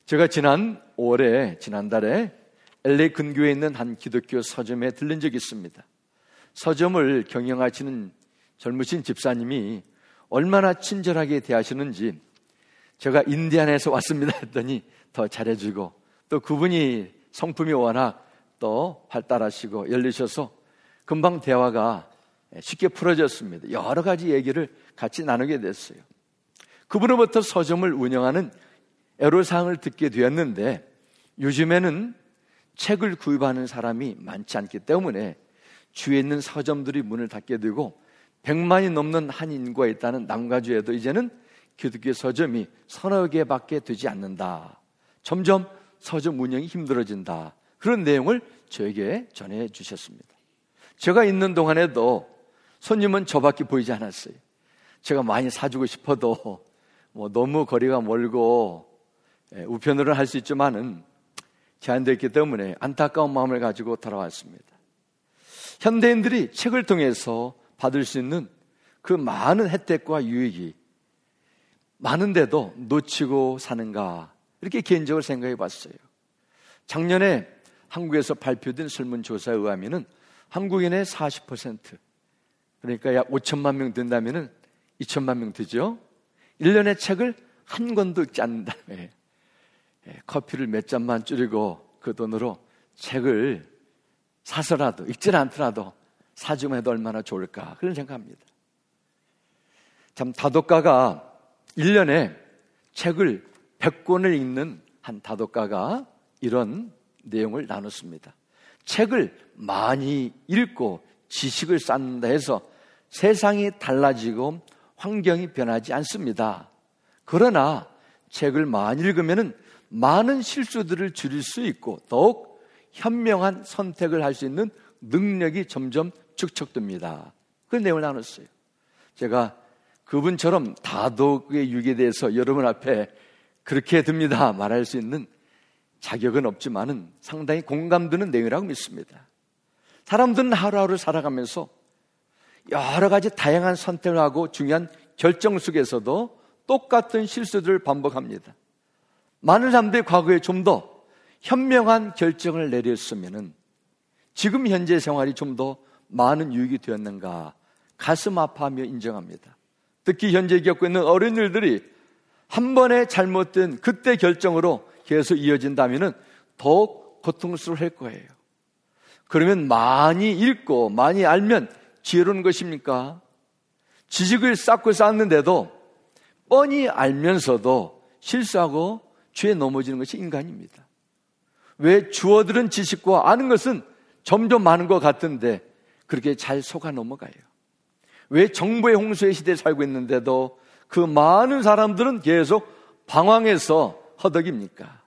제가 지난달에 LA 근교에 있는 한 기독교 서점에 들른 적이 있습니다. 서점을 경영하시는 젊으신 집사님이 얼마나 친절하게 대하시는지 제가 인디애나에서 왔습니다 했더니 더 잘해주고, 또 그분이 성품이 워낙 또 활달하시고 열리셔서 금방 대화가 쉽게 풀어졌습니다. 여러 가지 얘기를 같이 나누게 됐어요. 그분으로부터 서점을 운영하는 애로사항을 듣게 되었는데, 요즘에는 책을 구입하는 사람이 많지 않기 때문에 주위에 있는 서점들이 문을 닫게 되고 100만이 넘는 한 인구가 있다는 남가주에도 이제는 기독교 서점이 서너 개밖에 되지 않는다. 점점 서점 운영이 힘들어진다. 그런 내용을 저에게 전해 주셨습니다. 제가 있는 동안에도 손님은 저밖에 보이지 않았어요. 제가 많이 사주고 싶어도 너무 거리가 멀고 우편으로 할 수 있지만은 제한되었기 때문에 안타까운 마음을 가지고 돌아왔습니다. 현대인들이 책을 통해서 받을 수 있는 그 많은 혜택과 유익이 많은데도 놓치고 사는가, 이렇게 개인적으로 생각해 봤어요. 작년에 한국에서 발표된 설문조사에 의하면 한국인의 40%, 그러니까 약 5천만 명 된다면 2천만 명 되죠. 1년에 책을 한 권도 읽지 않는 다음에 커피를 몇 잔만 줄이고 그 돈으로 책을 사서라도, 읽지 않더라도 사주면 해도 얼마나 좋을까, 그런 생각합니다. 참, 다독가가 1년에 책을 100권을 읽는 한 다독가가 이런 내용을 나눴습니다. 책을 많이 읽고 지식을 쌓는다 해서 세상이 달라지고 환경이 변하지 않습니다. 그러나 책을 많이 읽으면 많은 실수들을 줄일 수 있고 더욱 현명한 선택을 할 수 있는 능력이 점점 축적됩니다. 그 내용을 나눴어요. 제가 그분처럼 다독의 유익에 대해서 여러분 앞에 그렇게 듭니다 말할 수 있는 자격은 없지만은 상당히 공감되는 내용이라고 믿습니다. 사람들은 하루하루 살아가면서 여러 가지 다양한 선택을 하고 중요한 결정 속에서도 똑같은 실수들을 반복합니다. 많은 사람들이 과거에 좀 더 현명한 결정을 내렸으면은 지금 현재 생활이 좀 더 많은 유익이 되었는가 가슴 아파하며 인정합니다. 특히 현재 겪고 있는 어린이들이 한 번의 잘못된 그때 결정으로 계속 이어진다면 더욱 고통스러워할 거예요. 그러면 많이 읽고 많이 알면 지혜로운 것입니까? 지식을 쌓고 쌓는데도 뻔히 알면서도 실수하고 죄에 넘어지는 것이 인간입니다. 왜 주어들은 지식과 아는 것은 점점 많은 것 같은데 그렇게 잘 속아 넘어가요? 왜 정보의 홍수의 시대에 살고 있는데도 그 많은 사람들은 계속 방황해서 허덕입니까?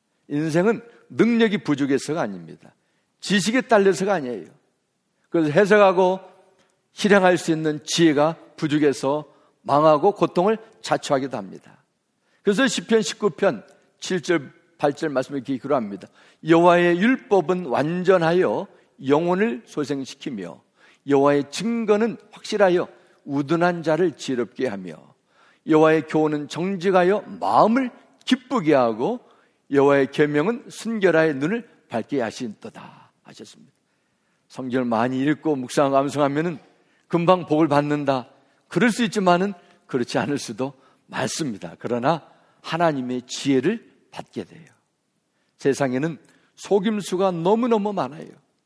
인생은 능력이 부족해서가 아닙니다. 지식에 딸려서가 아니에요. 그래서 해석하고 실행할 수 있는 지혜가 부족해서 망하고 고통을 자초하기도 합니다. 그래서 시편 19편 7절 8절 말씀을 이렇게 기록합니다. 여호와의 율법은 완전하여 영혼을 소생시키며 여호와의 증거는 확실하여 우둔한 자를 지혜롭게 하며 여호와의 교훈은 정직하여 마음을 기쁘게 하고 여호와의 계명은 순결하여 눈을 밝게 하신도다 하셨습니다. 성경을 많이 읽고 묵상하고 암송하면 금방 복을 받는다, 그럴 수 있지만은 그렇지 않을 수도 많습니다. 그러나 하나님의 지혜를 받게 돼요. 세상에는 속임수가 너무너무 많아요.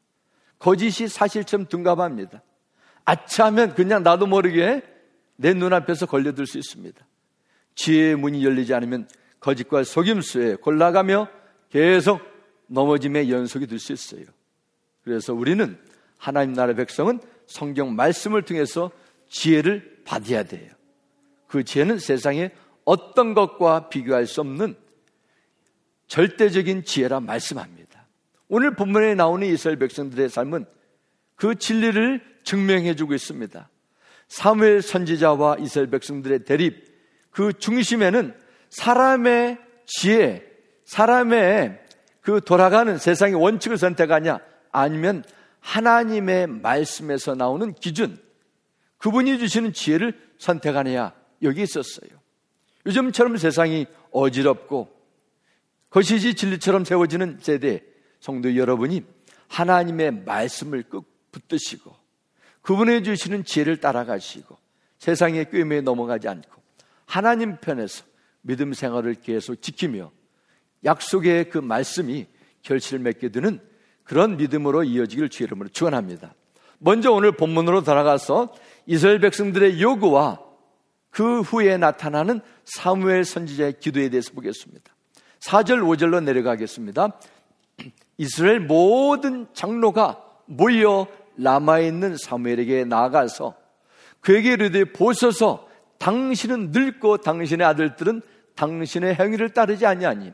거짓이 사실처럼 둔갑합니다. 아차하면 그냥 나도 모르게 내 눈앞에서 걸려들 수 있습니다. 지혜의 문이 열리지 않으면 거짓과 속임수에 골라가며 계속 넘어짐의 연속이 될 수 있어요. 그래서 우리는 하나님 나라 백성은 성경 말씀을 통해서 지혜를 받아야 돼요. 그 지혜는 세상에 어떤 것과 비교할 수 없는 절대적인 지혜라 말씀합니다. 오늘 본문에 나오는 이스라엘 백성들의 삶은 그 진리를 증명해주고 있습니다. 사무엘 선지자와 이스라엘 백성들의 대립, 그 중심에는 사람의 지혜, 사람의 그 돌아가는 세상의 원칙을 선택하냐, 아니면 하나님의 말씀에서 나오는 기준, 그분이 주시는 지혜를 선택하느냐, 여기 있었어요. 요즘처럼 세상이 어지럽고 거시지 진리처럼 세워지는 세대 성도 여러분이 하나님의 말씀을 꼭 붙드시고 그분의 주시는 지혜를 따라가시고 세상의 꾀매에 넘어가지 않고 하나님 편에서 믿음 생활을 계속 지키며 약속의 그 말씀이 결실을 맺게 되는 그런 믿음으로 이어지길 주의 이름으로 축원합니다. 먼저 오늘 본문으로 돌아가서 이스라엘 백성들의 요구와 그 후에 나타나는 사무엘 선지자의 기도에 대해서 보겠습니다. 4절 5절로 내려가겠습니다. 이스라엘 모든 장로가 모여 라마에 있는 사무엘에게 나아가서 그에게 이르되 보소서 당신은 늙고 당신의 아들들은 당신의 행위를 따르지 아니하니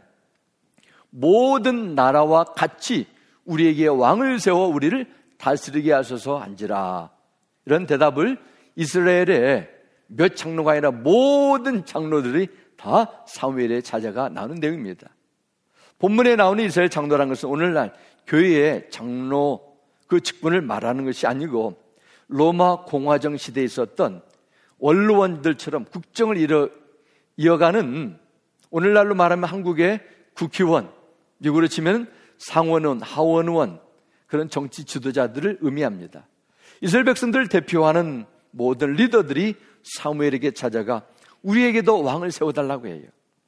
모든 나라와 같이 우리에게 왕을 세워 우리를 다스리게 하소서 한지라. 이런 대답을 이스라엘의 몇 장로가 아니라 모든 장로들이 다 사무엘의 자제가 나오는 내용입니다. 본문에 나오는 이스라엘 장로라는 것은 오늘날 교회의 장로 그 직분을 말하는 것이 아니고 로마 공화정 시대에 있었던 원로원들처럼 국정을 이어가는 오늘날로 말하면 한국의 국회의원, 미국으로 치면 상원의원, 하원의원 그런 정치 지도자들을 의미합니다. 이스라엘 백성들을 대표하는 모든 리더들이 사무엘에게 찾아가 우리에게도 왕을 세워달라고 해요.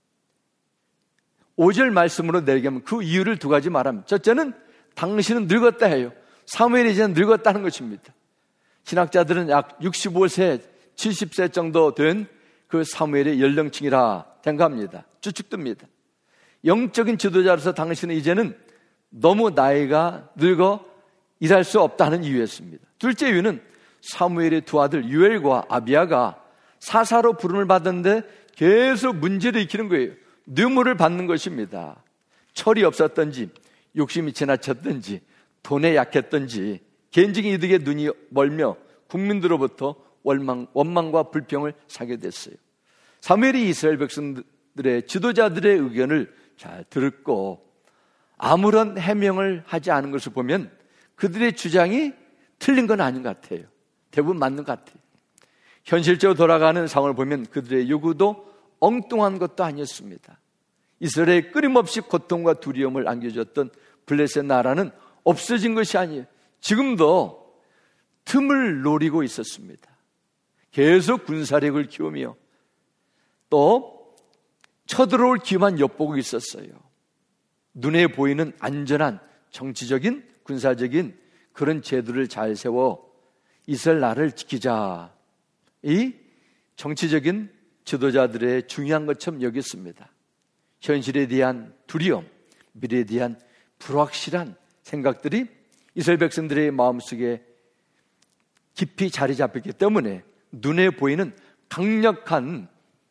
5절 말씀으로 내리면 그 이유를 두 가지 말합니다. 첫째는 당신은 늙었다 해요. 사무엘이 이제 늙었다는 것입니다. 신학자들은 약 65세, 70세 정도 된 그 사무엘의 연령층이라 생각합니다. 추측됩니다. 영적인 지도자로서 당신은 이제는 너무 나이가 늙어 일할 수 없다는 이유였습니다. 둘째 이유는 사무엘의 두 아들 유엘과 아비야가 사사로 부름을 받았는데 계속 문제를 일으키는 거예요. 뇌물을 받는 것입니다. 철이 없었던지 욕심이 지나쳤던지 돈에 약했던지 개인적인 이득에 눈이 멀며 국민들로부터 원망과 불평을 사게 됐어요. 사무엘이 이스라엘 백성들의 지도자들의 의견을 잘 듣고 아무런 해명을 하지 않은 것을 보면 그들의 주장이 틀린 건 아닌 것 같아요. 대부분 맞는 것 같아요. 현실적으로 돌아가는 상황을 보면 그들의 요구도 엉뚱한 것도 아니었습니다. 이스라엘에 끊임없이 고통과 두려움을 안겨줬던 블레셋 나라는 없어진 것이 아니에요. 지금도 틈을 노리고 있었습니다. 계속 군사력을 키우며 또 쳐들어올 기회만 엿보고 있었어요. 눈에 보이는 안전한 정치적인 군사적인 그런 제도를 잘 세워 이스라엘 나라를 지키자. 이 정치적인 지도자들의 중요한 것처럼 여겼습니다. 현실에 대한 두려움, 미래에 대한 불확실한 생각들이 이스라엘 백성들의 마음속에 깊이 자리 잡혔기 때문에 눈에 보이는 강력한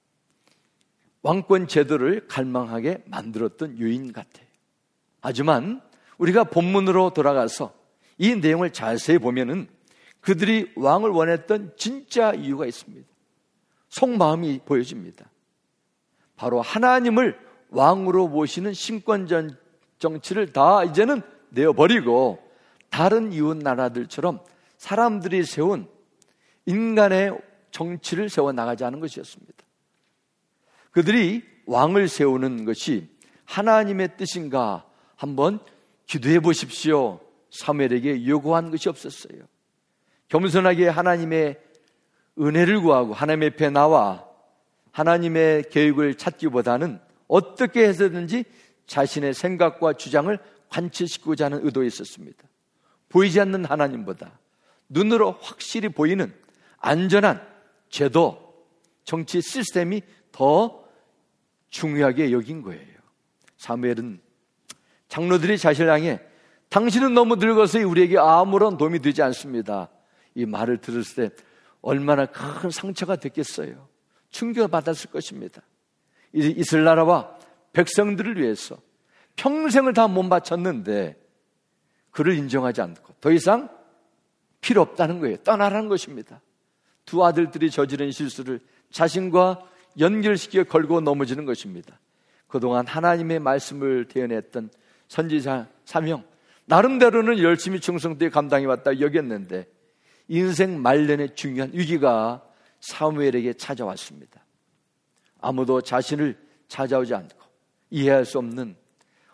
왕권 제도를 갈망하게 만들었던 요인 같아요. 하지만 우리가 본문으로 돌아가서 이 내용을 자세히 보면은 그들이 왕을 원했던 진짜 이유가 있습니다. 속마음이 보여집니다. 바로 하나님을 왕으로 모시는 신권 정치를 다 이제는 내어버리고 다른 이웃 나라들처럼 사람들이 세운 인간의 정치를 세워나가자는 것이었습니다. 그들이 왕을 세우는 것이 하나님의 뜻인가 한번 기도해 보십시오. 사무엘에게 요구한 것이 없었어요. 겸손하게 하나님의 은혜를 구하고 하나님 앞에 나와 하나님의 계획을 찾기보다는 어떻게 해서든지 자신의 생각과 주장을 관철시키고자 하는 의도에 있었습니다. 보이지 않는 하나님보다 눈으로 확실히 보이는 안전한 제도, 정치 시스템이 더 중요하게 여긴 거예요. 사무엘은 장로들이 자신을 향해 당신은 너무 늙어서 우리에게 아무런 도움이 되지 않습니다. 이 말을 들었을 때 얼마나 큰 상처가 됐겠어요. 충격을 받았을 것입니다. 이스라엘 나라와 백성들을 위해서 평생을 다 못 바쳤는데 그를 인정하지 않고 더 이상 필요 없다는 거예요. 떠나라는 것입니다. 두 아들들이 저지른 실수를 자신과 연결시켜 걸고 넘어지는 것입니다. 그동안 하나님의 말씀을 대언했던 선지자 사명, 나름대로는 열심히 충성되게 감당해왔다 여겼는데 인생 말년의 중요한 위기가 사무엘에게 찾아왔습니다. 아무도 자신을 찾아오지 않고 이해할 수 없는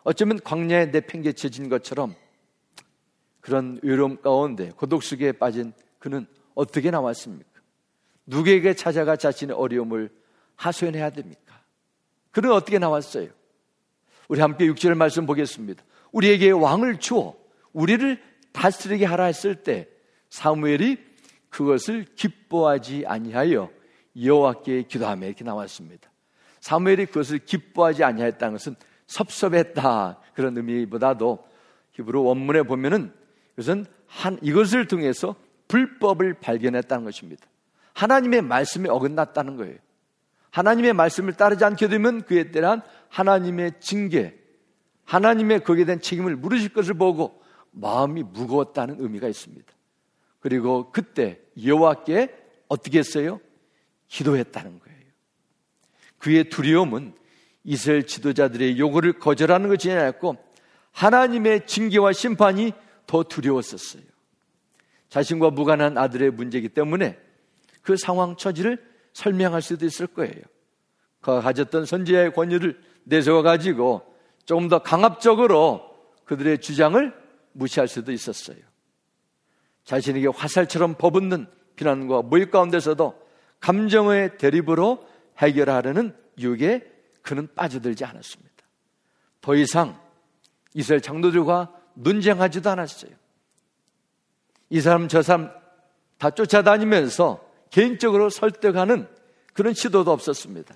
어쩌면 광야에 내팽개쳐진 것처럼 그런 외로움 가운데 고독 속에 빠진 그는 어떻게 나왔습니까? 누구에게 찾아가 자신의 어려움을 하소연해야 됩니까? 그는 어떻게 나왔어요? 우리 함께 6절 말씀 보겠습니다. 우리에게 왕을 주어 우리를 다스리게 하라 했을 때 사무엘이 그것을 기뻐하지 아니하여 여호와께 기도하며 이렇게 나왔습니다. 사무엘이 그것을 기뻐하지 아니하였다는 것은 섭섭했다 그런 의미보다도 히브리 원문에 보면은 이것을 통해서 불법을 발견했다는 것입니다. 하나님의 말씀에 어긋났다는 거예요. 하나님의 말씀을 따르지 않게 되면 그에 대한 하나님의 징계, 하나님의 거기에 대한 책임을 물으실 것을 보고 마음이 무거웠다는 의미가 있습니다. 그리고 그때 여호와께 어떻게 했어요? 기도했다는 거예요. 그의 두려움은 이스라엘 지도자들의 요구를 거절하는 것이 아니었고 하나님의 징계와 심판이 더 두려웠었어요. 자신과 무관한 아들의 문제이기 때문에 그 상황 처지를 설명할 수도 있을 거예요. 그가 가졌던 선지자의 권위를 내세워가지고 조금 더 강압적으로 그들의 주장을 무시할 수도 있었어요. 자신에게 화살처럼 퍼붓는 비난과 모욕 가운데서도 감정의 대립으로 해결하려는 유혹에 그는 빠져들지 않았습니다. 더 이상 이스라엘 장로들과 논쟁하지도 않았어요. 이 사람 저 사람 다 쫓아다니면서 개인적으로 설득하는 그런 시도도 없었습니다.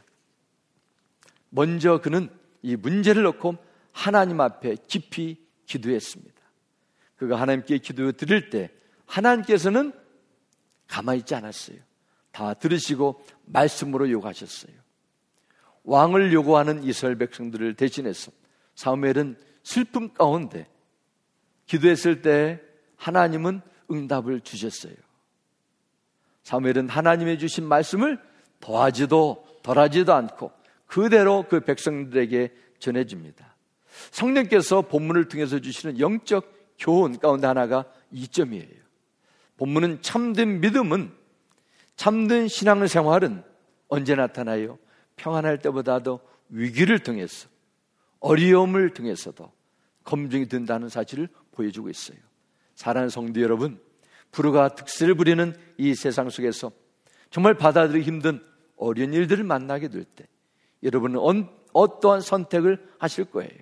먼저 그는 이 문제를 놓고 하나님 앞에 깊이 기도했습니다. 그가 하나님께 기도 드릴 때 하나님께서는 가만히 있지 않았어요. 다 들으시고 말씀으로 요구하셨어요. 왕을 요구하는 이스라엘 백성들을 대신해서 사무엘은 슬픔 가운데 기도했을 때 하나님은 응답을 주셨어요. 사무엘은 하나님의 주신 말씀을 더하지도 덜하지도 않고 그대로 그 백성들에게 전해줍니다. 성령께서 본문을 통해서 주시는 영적 교훈 가운데 하나가 이 점이에요. 본문은 참된 믿음은, 참된 신앙생활은 언제 나타나요? 평안할 때보다도 위기를 통해서, 어려움을 통해서도 검증이 된다는 사실을 보여주고 있어요. 사랑하는 성도 여러분, 불우가 득세를 부리는 이 세상 속에서 정말 받아들이기 힘든 어려운 일들을 만나게 될 때 여러분은 어떠한 선택을 하실 거예요?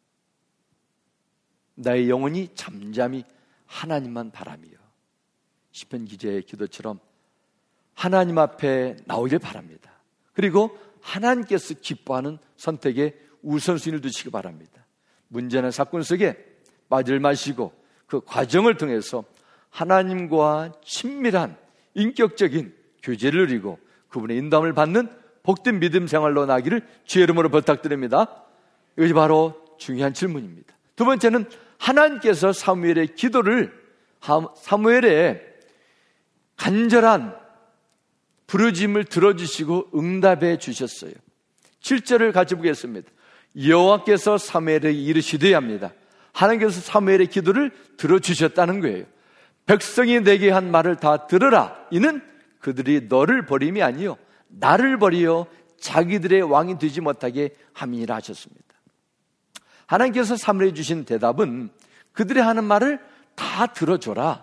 나의 영혼이 잠잠히 하나님만 바라며 시편 기자의 기도처럼 하나님 앞에 나오길 바랍니다. 그리고 하나님께서 기뻐하는 선택에 우선순위를 두시기 바랍니다. 문제나 사건 속에 빠질 마시고 그 과정을 통해서 하나님과 친밀한 인격적인 교제를 누리고 그분의 인도함을 받는 복된 믿음 생활로 나기를 주의 이름으로 부탁드립니다. 이것이 바로 중요한 질문입니다. 두 번째는 하나님께서 사무엘의 기도를, 사무엘의 간절한 부르짖음을 들어주시고 응답해 주셨어요. 7절을 같이 보겠습니다. 여호와께서 사무엘에게 이르시되 합니다. 하나님께서 사무엘의 기도를 들어주셨다는 거예요. 백성이 내게 한 말을 다 들으라. 이는 그들이 너를 버림이 아니요 나를 버리어 자기들의 왕이 되지 못하게 함이니라 하셨습니다. 하나님께서 사무엘에 주신 대답은 그들이 하는 말을 다 들어줘라.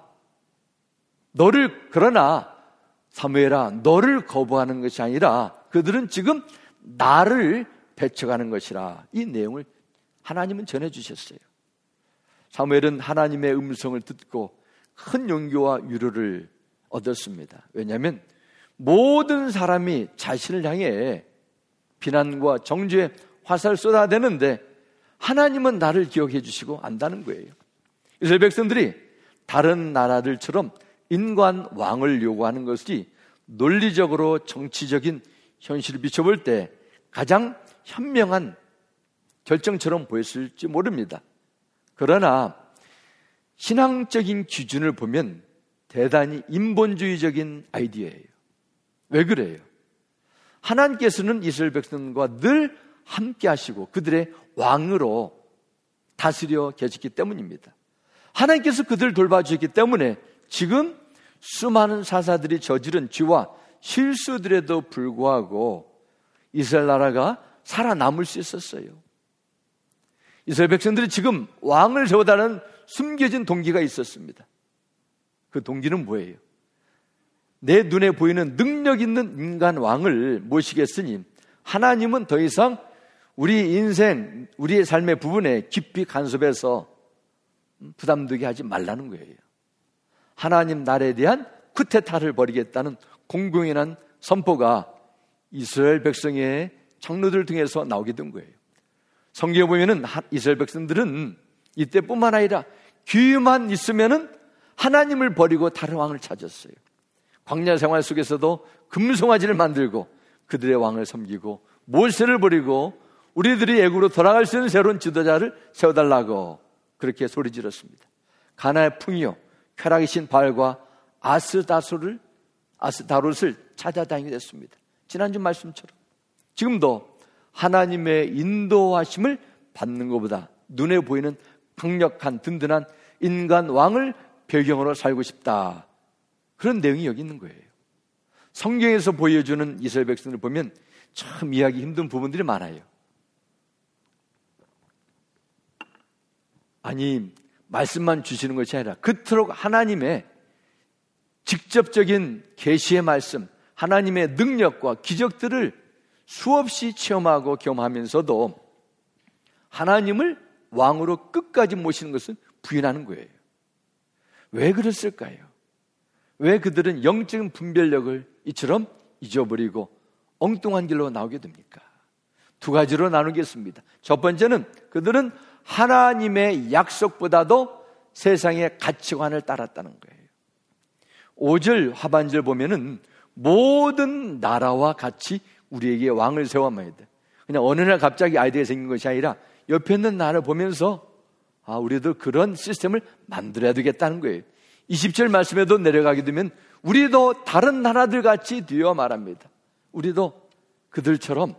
그러나 사무엘아, 너를 거부하는 것이 아니라 그들은 지금 나를 배척하는 것이라. 이 내용을 하나님은 전해주셨어요. 사무엘은 하나님의 음성을 듣고 큰 용기와 위로를 얻었습니다. 왜냐하면 모든 사람이 자신을 향해 비난과 정죄의 화살을 쏟아대는데 하나님은 나를 기억해 주시고 안다는 거예요. 이스라엘 백성들이 다른 나라들처럼 인간 왕을 요구하는 것이 논리적으로 정치적인 현실을 비춰볼 때 가장 현명한 결정처럼 보였을지 모릅니다. 그러나 신앙적인 기준을 보면 대단히 인본주의적인 아이디어예요. 왜 그래요? 하나님께서는 이스라엘 백성과 늘 함께 하시고 그들의 왕으로 다스려 계셨기 때문입니다. 하나님께서 그들을 돌봐주셨기 때문에 지금 수많은 사사들이 저지른 죄와 실수들에도 불구하고 이스라엘 나라가 살아남을 수 있었어요. 이스라엘 백성들이 지금 왕을 세워달라는 숨겨진 동기가 있었습니다. 그 동기는 뭐예요? 내 눈에 보이는 능력 있는 인간 왕을 모시겠으니 하나님은 더 이상 우리 인생, 우리의 삶의 부분에 깊이 간섭해서 부담되게 하지 말라는 거예요. 하나님 나라에 대한 쿠데타를 벌이겠다는 공공연한 선포가 이스라엘 백성의 장로들 등에서 나오게 된 거예요. 성경에 보면은 이스라엘 백성들은 이때뿐만 아니라 기회만 있으면은 하나님을 버리고 다른 왕을 찾았어요. 광야 생활 속에서도 금송아지를 만들고 그들의 왕을 섬기고 모세를 버리고 우리들이 애굽으로 돌아갈 수 있는 새로운 지도자를 세워달라고 그렇게 소리 질렀습니다. 가나의 풍요, 쾌락의 신 바알과 아스다롯을 찾아다니게 됐습니다. 지난주 말씀처럼 지금도 하나님의 인도하심을 받는 것보다 눈에 보이는 강력한 든든한 인간 왕을 배경으로 살고 싶다, 그런 내용이 여기 있는 거예요. 성경에서 보여주는 이스라엘 백성을 보면 참 이해하기 힘든 부분들이 많아요. 아니, 말씀만 주시는 것이 아니라 그토록 하나님의 직접적인 계시의 말씀, 하나님의 능력과 기적들을 수없이 체험하고 경험하면서도 하나님을 왕으로 끝까지 모시는 것은 부인하는 거예요. 왜 그랬을까요? 왜 그들은 영적인 분별력을 이처럼 잊어버리고 엉뚱한 길로 나오게 됩니까? 두 가지로 나누겠습니다. 첫 번째는 그들은 하나님의 약속보다도 세상의 가치관을 따랐다는 거예요. 5절 하반절 보면은 모든 나라와 같이 우리에게 왕을 세워야 돼. 그냥 어느 날 갑자기 아이디어가 생긴 것이 아니라 옆에 있는 나라를 보면서 우리도 그런 시스템을 만들어야 되겠다는 거예요. 20절 말씀에도 내려가게 되면 우리도 다른 나라들 같이 되어 말합니다. 우리도 그들처럼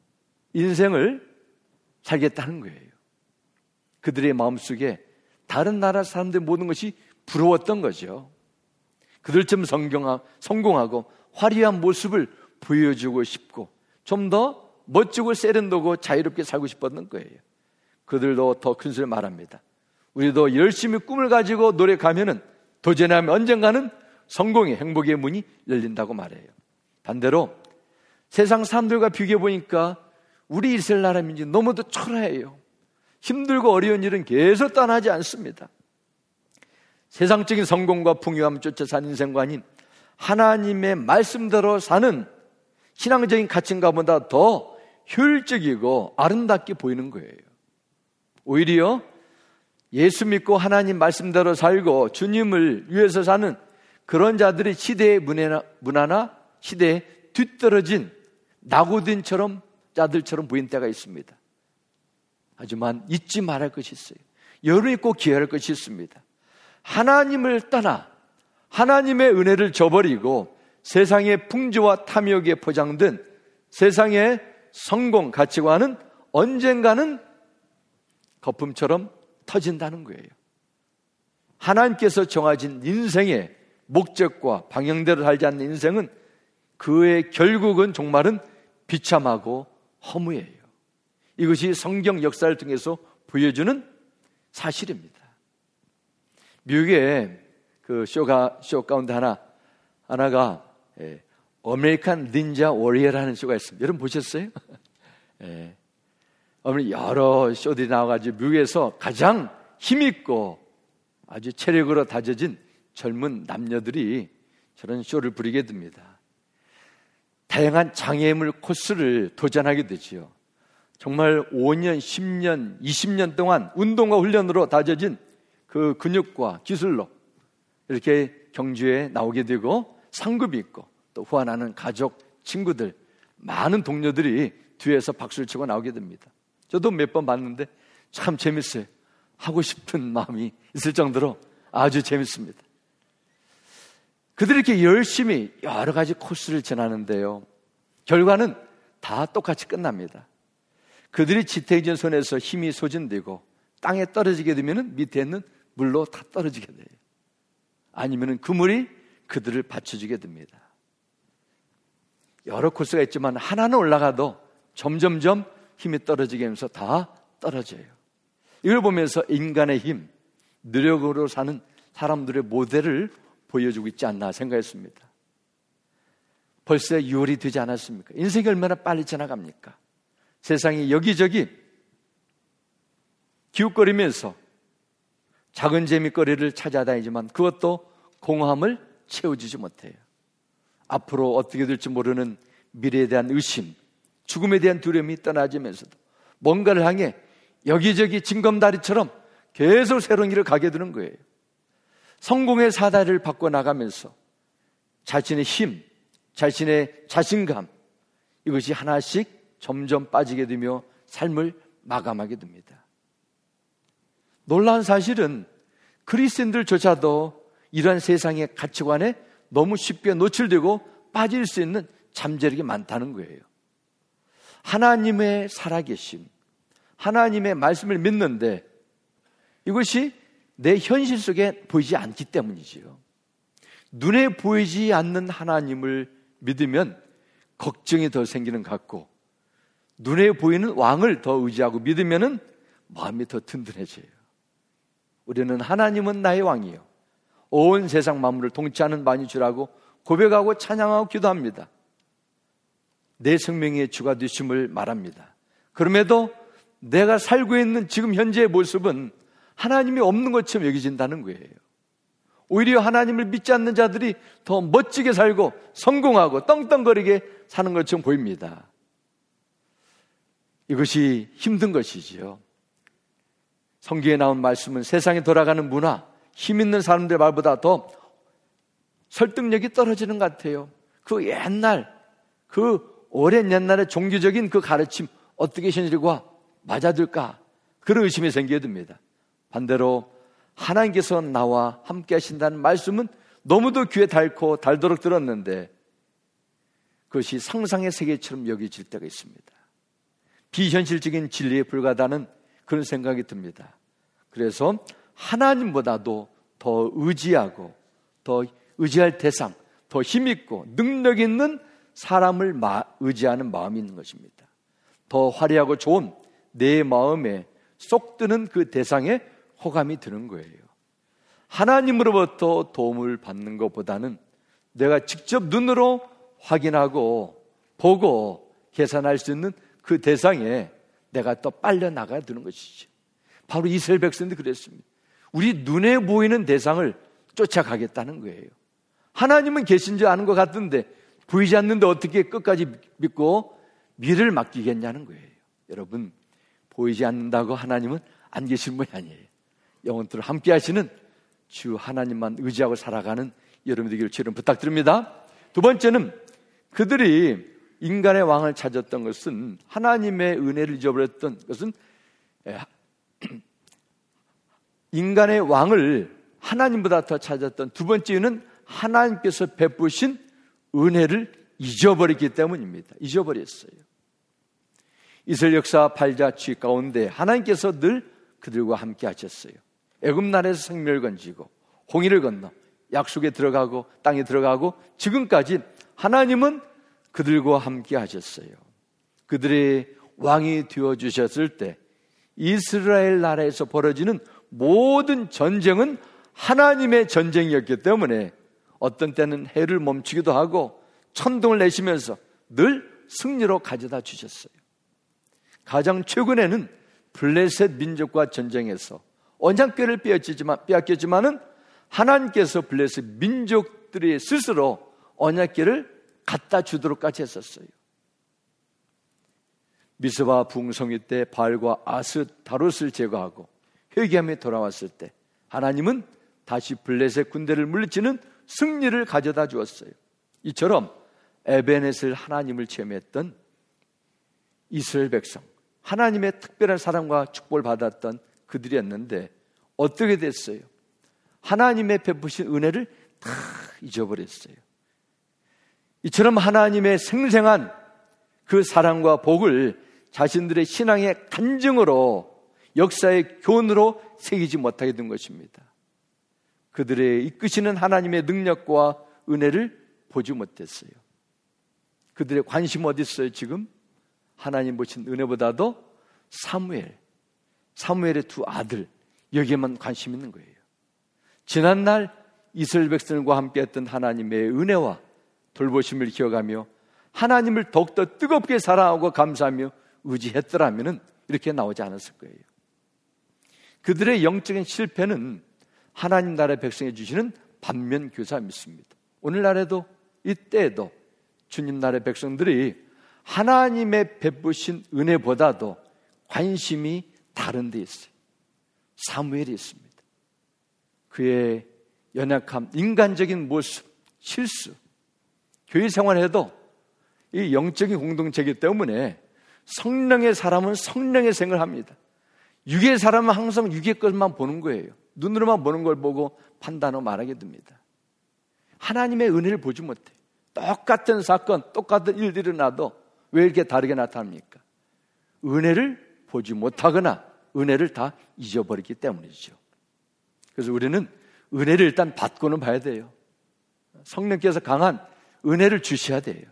인생을 살겠다는 거예요. 그들의 마음속에 다른 나라 사람들의 모든 것이 부러웠던 거죠. 그들처럼 성공하고 화려한 모습을 보여주고 싶고 좀 더 멋지고 세련되고 자유롭게 살고 싶었던 거예요. 그들도 더 큰 소리 말합니다. 우리도 열심히 꿈을 가지고 노력하면은 도전하면 언젠가는 성공의 행복의 문이 열린다고 말해요. 반대로 세상 사람들과 비교해 보니까 우리 이스라엘 나라 민족이 너무도 초라해요. 힘들고 어려운 일은 계속 떠나지 않습니다. 세상적인 성공과 풍요함 쫓아 사는 인생과 아닌 하나님의 말씀대로 사는 신앙적인 가치관보다 더 효율적이고 아름답게 보이는 거예요. 오히려 예수 믿고 하나님 말씀대로 살고 주님을 위해서 사는 그런 자들이 시대의 문화나 시대에 뒤떨어진 낙오든처럼 자들처럼 보인 때가 있습니다. 하지만 잊지 말할 것이 있어요. 여러분이 꼭 기억할 것이 있습니다. 하나님을 떠나 하나님의 은혜를 저버리고 세상의 풍조와 탐욕에 포장된 세상의 성공 가치관은 언젠가는 거품처럼 터진다는 거예요. 하나님께서 정하신 인생의 목적과 방향대로 살지 않는 인생은 그의 결국은 정말은 비참하고 허무해요. 이것이 성경 역사를 통해서 보여주는 사실입니다. 미국의 그 쇼 가운데 하나가 아메리칸 닌자 워리어라는 쇼가 있습니다. 여러분 보셨어요? 여러 쇼들이 나와가지고 미국에서 가장 힘있고 아주 체력으로 다져진 젊은 남녀들이 저런 쇼를 부리게 됩니다. 다양한 장애물 코스를 도전하게 되지요. 정말 5년, 10년, 20년 동안 운동과 훈련으로 다져진 그 근육과 기술로 이렇게 경주에 나오게 되고 상급이 있고 또 후원하는 가족, 친구들, 많은 동료들이 뒤에서 박수를 치고 나오게 됩니다. 저도 몇 번 봤는데 참 재밌어요. 하고 싶은 마음이 있을 정도로 아주 재밌습니다. 그들이 이렇게 열심히 여러 가지 코스를 지나는데요, 결과는 다 똑같이 끝납니다. 그들이 지탱이진 손에서 힘이 소진되고 땅에 떨어지게 되면 밑에 있는 물로 다 떨어지게 돼요. 아니면 그물이 그들을 받쳐주게 됩니다. 여러 코스가 있지만 하나는 올라가도 점점점 힘이 떨어지게 하면서 다 떨어져요. 이걸 보면서 인간의 힘, 노력으로 사는 사람들의 모델을 보여주고 있지 않나 생각했습니다. 벌써 6월이 되지 않았습니까? 인생이 얼마나 빨리 지나갑니까? 세상이 여기저기 기웃거리면서 작은 재미거리를 찾아다니지만 그것도 공허함을 채워주지 못해요. 앞으로 어떻게 될지 모르는 미래에 대한 의심, 죽음에 대한 두려움이 떠나지면서도 뭔가를 향해 여기저기 징검다리처럼 계속 새로운 길을 가게 되는 거예요. 성공의 사다리를 바꿔나가면서 자신의 힘, 자신의 자신감, 이것이 하나씩 점점 빠지게 되며 삶을 마감하게 됩니다. 놀라운 사실은 그리스도인들조차도 이러한 세상의 가치관에 너무 쉽게 노출되고 빠질 수 있는 잠재력이 많다는 거예요. 하나님의 살아계심, 하나님의 말씀을 믿는데 이것이 내 현실 속에 보이지 않기 때문이지요. 눈에 보이지 않는 하나님을 믿으면 걱정이 더 생기는 것 같고, 눈에 보이는 왕을 더 의지하고 믿으면 마음이 더 든든해져요. 우리는 하나님은 나의 왕이요, 온 세상 만물을 통치하는 만이 주라고 고백하고 찬양하고 기도합니다. 내 생명의 주가 되심을 말합니다. 그럼에도 내가 살고 있는 지금 현재의 모습은 하나님이 없는 것처럼 여겨진다는 거예요. 오히려 하나님을 믿지 않는 자들이 더 멋지게 살고 성공하고 떵떵거리게 사는 것처럼 보입니다. 이것이 힘든 것이지요. 성경에 나온 말씀은 세상에 돌아가는 문화, 힘 있는 사람들의 말보다 더 설득력이 떨어지는 것 같아요. 그 옛날, 그 오랜 옛날의 종교적인 그 가르침 어떻게 현실과 맞아들까? 그런 의심이 생기게 됩니다. 반대로 하나님께서 나와 함께 하신다는 말씀은 너무도 귀에 닳고 닳도록 들었는데 그것이 상상의 세계처럼 여겨질 때가 있습니다. 비현실적인 진리에 불과하다는 그런 생각이 듭니다. 그래서 하나님보다도 더 의지하고 더 의지할 대상, 더 힘있고 능력 있는 사람을 의지하는 마음이 있는 것입니다. 더 화려하고 좋은 내 마음에 쏙 드는 그 대상에 호감이 드는 거예요. 하나님으로부터 도움을 받는 것보다는 내가 직접 눈으로 확인하고 보고 계산할 수 있는 그 대상에 내가 또 빨려 나가야 되는 것이죠. 바로 이스라엘 백성도 그랬습니다. 우리 눈에 보이는 대상을 쫓아가겠다는 거예요. 하나님은 계신 줄 아는 것 같은데 보이지 않는데 어떻게 끝까지 믿고 미래를 맡기겠냐는 거예요. 여러분, 보이지 않는다고 하나님은 안 계신 분이 아니에요. 영원토록 함께 하시는 주 하나님만 의지하고 살아가는 여러분 되기를 주님 부탁드립니다. 두 번째는 그들이 인간의 왕을 찾았던 것은, 하나님의 은혜를 잊어버렸던 것은 인간의 왕을 하나님보다 더 찾았던 두 번째 이유는 하나님께서 베푸신 은혜를 잊어버렸기 때문입니다. 잊어버렸어요. 이스라엘 역사 발자취 가운데 하나님께서 늘 그들과 함께 하셨어요. 애굽 나라에서 생명을 건지고 홍해를 건너 약속에 들어가고 땅에 들어가고 지금까지 하나님은 그들과 함께 하셨어요. 그들의 왕이 되어주셨을 때 이스라엘 나라에서 벌어지는 모든 전쟁은 하나님의 전쟁이었기 때문에 어떤 때는 해를 멈추기도 하고 천둥을 내시면서 늘 승리로 가져다 주셨어요. 가장 최근에는 블레셋 민족과 전쟁에서 언약궤를 빼앗겼지만은 하나님께서 블레셋 민족들이 스스로 언약궤를 갖다 주도록까지 했었어요. 미스바 부흥성회 때 바알과 아스타롯을 제거하고 회개함에 돌아왔을 때 하나님은 다시 블레셋 군대를 물리치는 승리를 가져다 주었어요. 이처럼 에베넷을 하나님을 체험했던 이스라엘 백성, 하나님의 특별한 사랑과 축복을 받았던 그들이었는데 어떻게 됐어요? 하나님의 베푸신 은혜를 다 잊어버렸어요. 이처럼 하나님의 생생한 그 사랑과 복을 자신들의 신앙의 간증으로, 역사의 교훈으로 새기지 못하게 된 것입니다. 그들의 이끄시는 하나님의 능력과 은혜를 보지 못했어요. 그들의 관심 어디 있어요? 지금 하나님 보신 은혜보다도 사무엘의 두 아들, 여기에만 관심 있는 거예요. 지난날 이스라엘 백성들과 함께했던 하나님의 은혜와 돌보심을 기억하며 하나님을 더욱더 뜨겁게 사랑하고 감사하며 의지했더라면 이렇게 나오지 않았을 거예요. 그들의 영적인 실패는 하나님 나라의 백성에 주시는 반면교사 믿습니다. 오늘날에도 이때에도 주님 나라의 백성들이 하나님의 베푸신 은혜보다도 관심이 다른 데 있어요. 사무엘이 있습니다. 그의 연약함, 인간적인 모습, 실수, 교회 생활에도 이 영적인 공동체이기 때문에 성령의 사람은 성령의 생각을 합니다. 육의 사람은 항상 육의 것만 보는 거예요. 눈으로만 보는 걸 보고 판단하고 말하게 됩니다. 하나님의 은혜를 보지 못해요. 똑같은 사건, 똑같은 일들이 일어나도 왜 이렇게 다르게 나타납니까? 은혜를 보지 못하거나 은혜를 다 잊어버리기 때문이죠. 그래서 우리는 은혜를 일단 받고는 봐야 돼요. 성령께서 강한 은혜를 주셔야 돼요.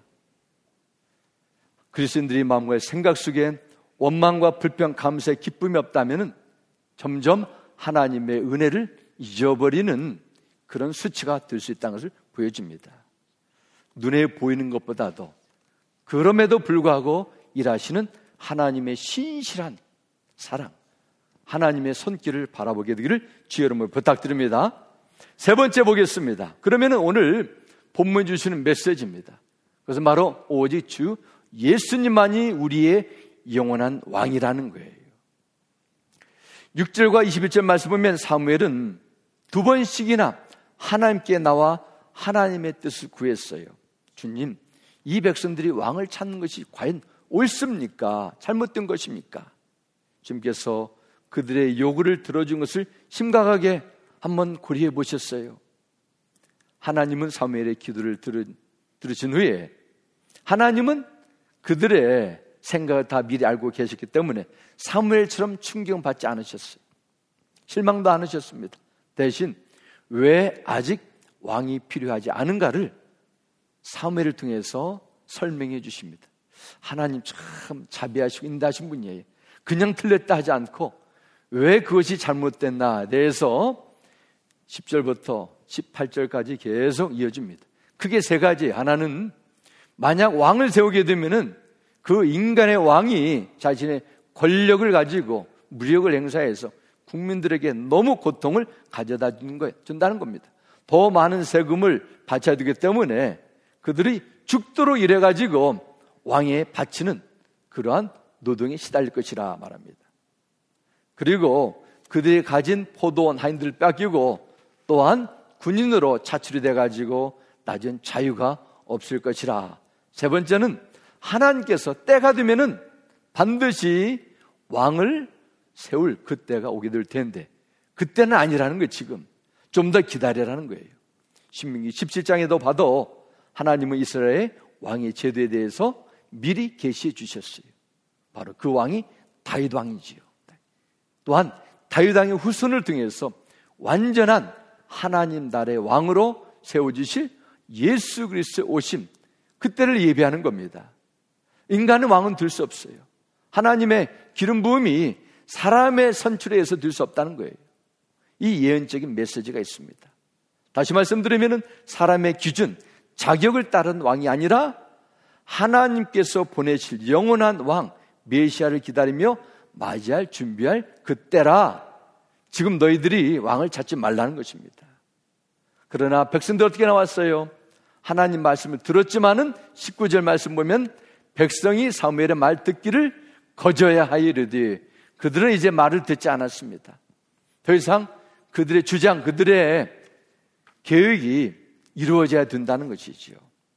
그리스도인들의 마음과 생각 속에 원망과 불평, 감사의 기쁨이 없다면 점점 하나님의 은혜를 잊어버리는 그런 수치가 될 수 있다는 것을 보여줍니다. 눈에 보이는 것보다도 그럼에도 불구하고 일하시는 하나님의 신실한 사랑, 하나님의 손길을 바라보게 되기를 주의 이름으로 부탁드립니다. 세 번째 보겠습니다. 그러면 오늘 본문 주시는 메시지입니다. 그것은 바로 오직 주 예수님만이 우리의 영원한 왕이라는 거예요. 6절과 21절 말씀 보면 사무엘은 두 번씩이나 하나님께 나와 하나님의 뜻을 구했어요. 주님, 이 백성들이 왕을 찾는 것이 과연 옳습니까? 잘못된 것입니까? 주님께서 그들의 요구를 들어준 것을 심각하게 한번 고려해 보셨어요. 하나님은 사무엘의 기도를 들으신 후에 하나님은 그들의 생각을 다 미리 알고 계셨기 때문에 사무엘처럼 충격받지 않으셨어요. 실망도 안 하셨습니다. 대신 왜 아직 왕이 필요하지 않은가를 사무엘을 통해서 설명해 주십니다. 하나님 참 자비하시고 인도하신 분이에요. 그냥 틀렸다 하지 않고 왜 그것이 잘못됐나에 대해서 10절부터 18절까지 계속 이어집니다. 크게 세 가지. 하나는 만약 왕을 세우게 되면은 그 인간의 왕이 자신의 권력을 가지고 무력을 행사해서 국민들에게 너무 고통을 가져다 준다는 겁니다. 더 많은 세금을 바쳐야 되기 때문에 그들이 죽도록 일해가지고 왕에 바치는 그러한 노동에 시달릴 것이라 말합니다. 그리고 그들이 가진 포도원 하인들을 뺏기고 또한 군인으로 차출이 돼가지고 낮은 자유가 없을 것이라. 세 번째는 하나님께서 때가 되면은 반드시 왕을 세울 그때가 오게 될 텐데 그때는 아니라는 거예요. 지금 좀 더 기다리라는 거예요. 신명기 17장에도 봐도 하나님은 이스라엘의 왕의 제도에 대해서 미리 계시해 주셨어요. 바로 그 왕이 다윗 왕이지요. 또한 다윗 왕의 후손을 통해서 완전한 하나님 나라의 왕으로 세워주실 예수 그리스도의 오심, 그때를 예비하는 겁니다. 인간은 왕은 될 수 없어요. 하나님의 기름 부음이 사람의 선출에 의해서 될 수 없다는 거예요. 이 예언적인 메시지가 있습니다. 다시 말씀드리면 사람의 기준, 자격을 따른 왕이 아니라 하나님께서 보내실 영원한 왕 메시아를 기다리며 맞이할 준비할 그때라. 지금 너희들이 왕을 찾지 말라는 것입니다. 그러나 백성들 어떻게 나왔어요? 하나님 말씀을 들었지만은 19절 말씀 보면 백성이 사무엘의 말 듣기를 거저야 하이르되 그들은 이제 말을 듣지 않았습니다. 더 이상 그들의 주장, 그들의 계획이 이루어져야 된다는 것이지요.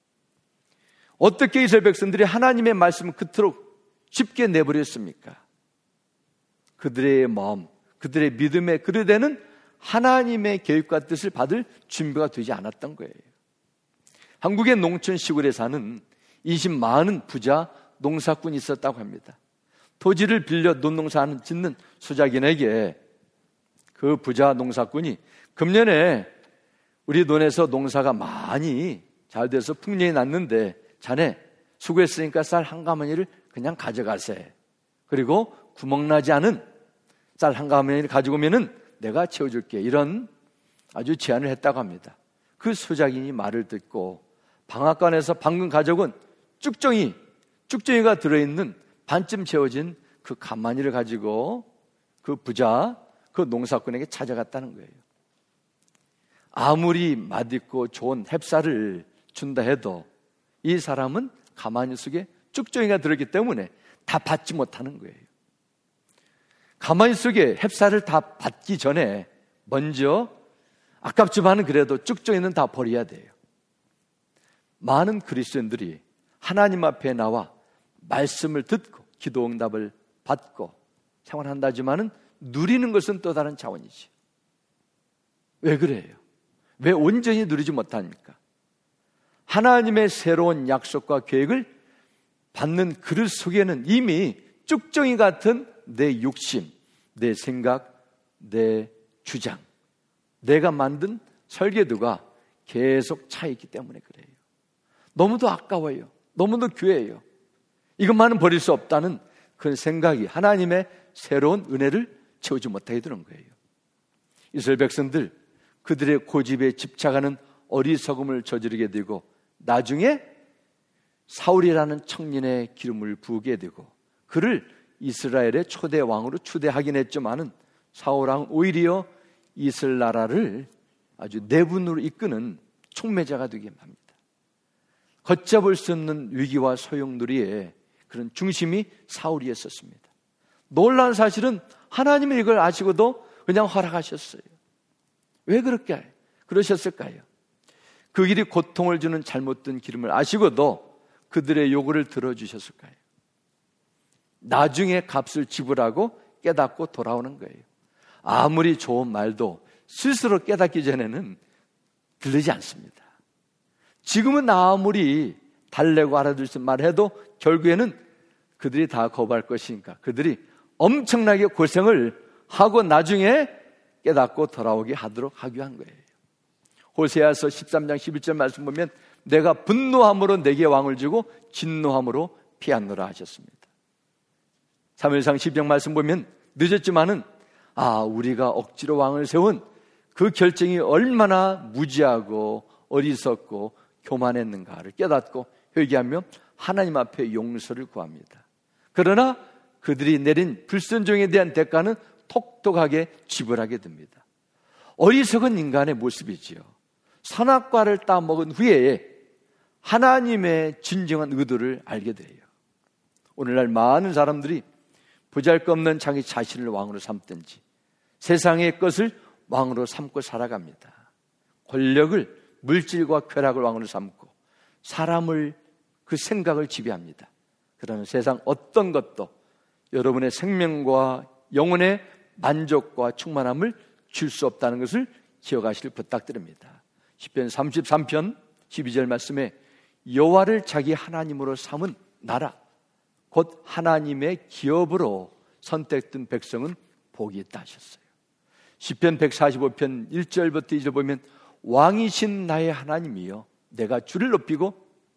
어떻게 이스라엘 백성들이 하나님의 말씀을 그토록 쉽게 내버렸습니까? 그들의 마음, 그들의 믿음에 그르되는 하나님의 계획과 뜻을 받을 준비가 되지 않았던 거예요. 한국의 농촌 시골에 사는 20많은 부자 농사꾼이 있었다고 합니다. 토지를 빌려 논농사하는 짓는 소작인에게 그 부자 농사꾼이 금년에 우리 논에서 농사가 많이 잘 돼서 풍년이 났는데 자네 수고했으니까 쌀 한 가마니를 그냥 가져가세. 그리고 구멍나지 않은 쌀 한 가마니를 가지고 오면은 내가 채워줄게. 이런 아주 제안을 했다고 합니다. 그 소작인이 말을 듣고 방앗간에서 방금 가져온 쭉정이가 들어있는 반쯤 채워진 그 가마니를 가지고 그 부자, 그 농사꾼에게 찾아갔다는 거예요. 아무리 맛있고 좋은 햅쌀을 준다 해도 이 사람은 가마니 속에 쭉정이가 들어있기 때문에 다 받지 못하는 거예요. 가마니 속에 햅쌀을 다 받기 전에 먼저 아깝지만은 그래도 쭉정이는 다 버려야 돼요. 많은 그리스도인들이 하나님 앞에 나와 말씀을 듣고 기도 응답을 받고 생활한다지만은 누리는 것은 또 다른 차원이지. 왜 그래요? 왜 온전히 누리지 못합니까? 하나님의 새로운 약속과 계획을 받는 그릇 속에는 이미 쭉정이 같은 내 욕심, 내 생각, 내 주장, 내가 만든 설계도가 계속 차 있기 때문에 그래요. 너무도 아까워요. 너무도 귀해요. 이것만은 버릴 수 없다는 그 생각이 하나님의 새로운 은혜를 채우지 못하게 되는 거예요. 이스라엘 백성들, 그들의 고집에 집착하는 어리석음을 저지르게 되고 나중에 사울이라는 청년의 기름을 부으게 되고 그를 이스라엘의 초대 왕으로 추대하긴 했지만은 사울왕은 오히려 이스라엘 나라를 아주 내분으로 이끄는 촉매자가 되게 합니다. 걷잡을 수 없는 위기와 소용돌이의 그런 중심이 사울이었었습니다. 놀라운 사실은 하나님은 이걸 아시고도 그냥 허락하셨어요. 왜 그렇게 그러셨을까요? 그 길이 고통을 주는 잘못된 기름을 아시고도 그들의 요구를 들어주셨을까요? 나중에 값을 지불하고 깨닫고 돌아오는 거예요. 아무리 좋은 말도 스스로 깨닫기 전에는 들리지 않습니다. 지금은 아무리 달래고 알아들 수 있는 말을 해도 결국에는 그들이 다 거부할 것이니까 그들이 엄청나게 고생을 하고 나중에 깨닫고 돌아오게 하도록 하기 위한 거예요. 호세아서 13장 11절 말씀 보면 내가 분노함으로 내게 왕을 주고 진노함으로 피하노라 하셨습니다. 사무엘상 12장 말씀 보면 늦었지만은 우리가 억지로 왕을 세운 그 결정이 얼마나 무지하고 어리석고 교만했는가를 깨닫고 회개하며 하나님 앞에 용서를 구합니다. 그러나 그들이 내린 불순종에 대한 대가는 톡톡하게 지불하게 됩니다. 어리석은 인간의 모습이지요. 선악과를 따먹은 후에 하나님의 진정한 의도를 알게 돼요. 오늘날 많은 사람들이 보잘것없는 자기 자신을 왕으로 삼든지 세상의 것을 왕으로 삼고 살아갑니다. 권력을, 물질과 쾌락을 왕으로 삼고 사람을, 그 생각을 지배합니다. 그러면 세상 어떤 것도 여러분의 생명과 영혼의 만족과 충만함을 줄 수 없다는 것을 기억하시길 부탁드립니다. 시편 33편 12절 말씀에 여호와를 자기 하나님으로 삼은 나라 곧 하나님의 기업으로 선택된 백성은 복이 있다 하셨어요. 시편 145편 1절부터 2절 보면 왕이신 나의 하나님이여 내가 주를 높이고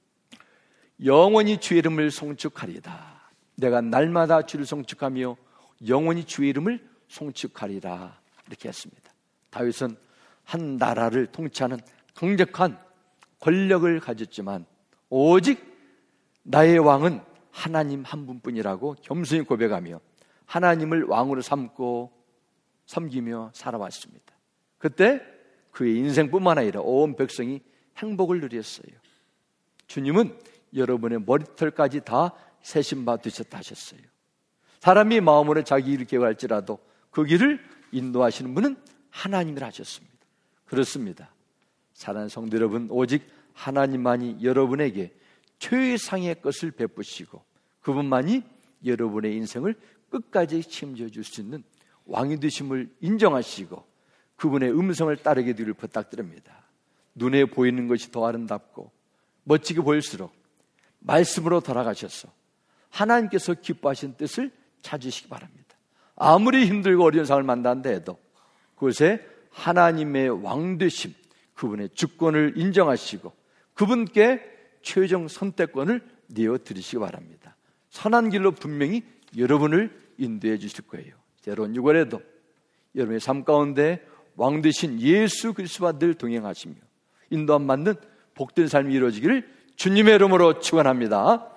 영원히 주의 이름을 송축하리다. 내가 날마다 주를 송축하며 영원히 주의 이름을 송축하리라. 이렇게 했습니다. 다윗은 한 나라를 통치하는 강력한 권력을 가졌지만 오직 나의 왕은 하나님 한 분뿐이라고 겸손히 고백하며 하나님을 왕으로 삼고 섬기며 살아왔습니다. 그때 그의 인생뿐만 아니라 온 백성이 행복을 누렸어요. 주님은 여러분의 머리털까지 다 세신 바 되셨다 하셨어요. 사람이 마음으로 자기 일을 계획할지라도 그 길을 인도하시는 분은 하나님이라 하셨습니다. 그렇습니다. 사랑하는 성도 여러분, 오직 하나님만이 여러분에게 최상의 것을 베푸시고 그분만이 여러분의 인생을 끝까지 책임져 줄 수 있는 왕이 되심을 인정하시고 그분의 음성을 따르게 되기를 부탁드립니다. 눈에 보이는 것이 더 아름답고 멋지게 보일수록 말씀으로 돌아가셔서 하나님께서 기뻐하신 뜻을 찾으시기 바랍니다. 아무리 힘들고 어려운 상황을 만난다 해도 그것에 하나님의 왕되심, 그분의 주권을 인정하시고 그분께 최종 선택권을 내어드리시기 바랍니다. 선한 길로 분명히 여러분을 인도해 주실 거예요. 때론 6월에도 여러분의 삶 가운데 왕 되신 예수 그리스도와 늘 동행하시며 인도함 받는 복된 삶이 이루어지기를 주님의 이름으로 축원합니다.